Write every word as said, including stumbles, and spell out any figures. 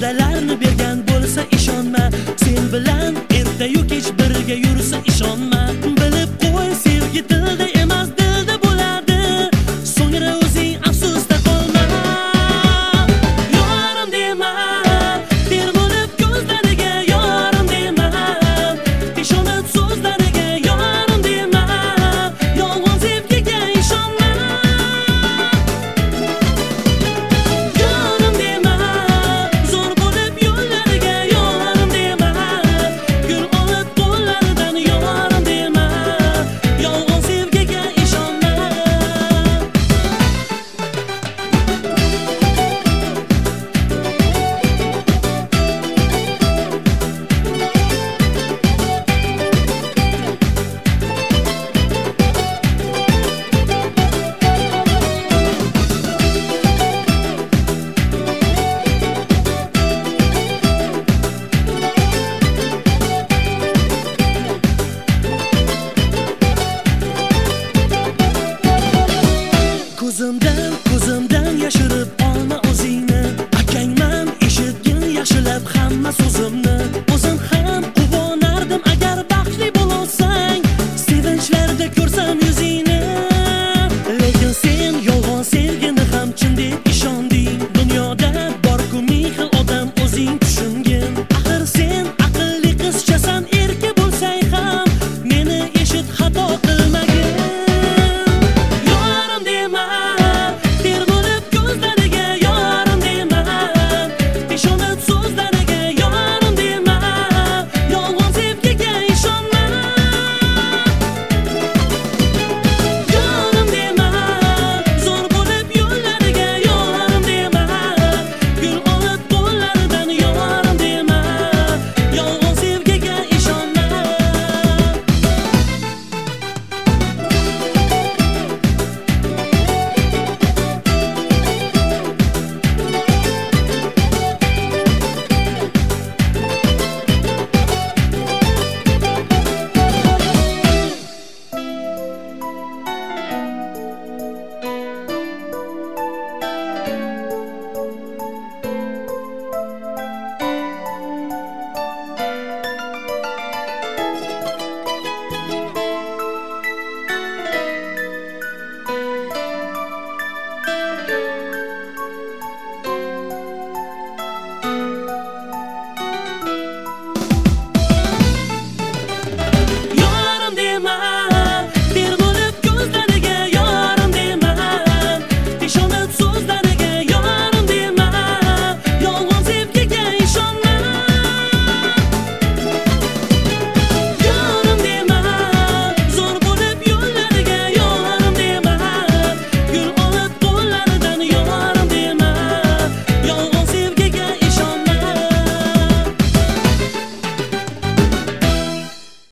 va'dalarni bergan bo'lsa ishonma. Sen bilan ertayu kech birga yursa ishonma. Bilib qo'y, sevgi tilda emas dilda bo'ladi. So'ngra o'zing afsusda qolma. Yorim dema, bir bo'lib ko'zlariga yorim dema. Ishonib so'zlariga yorim dema. Yolg'on sevgiga ishonma. Yorim dema, zo'r bo'lib yo'llariga yorim dema. Gul olib qo'llaridan yorim dema. Yolg'on sevgiga ishonma. Ko'zimdan, ko'zimdan yashirib olma o'zingni. Akangman, eshitgin yaxshilab hamma so'zimni.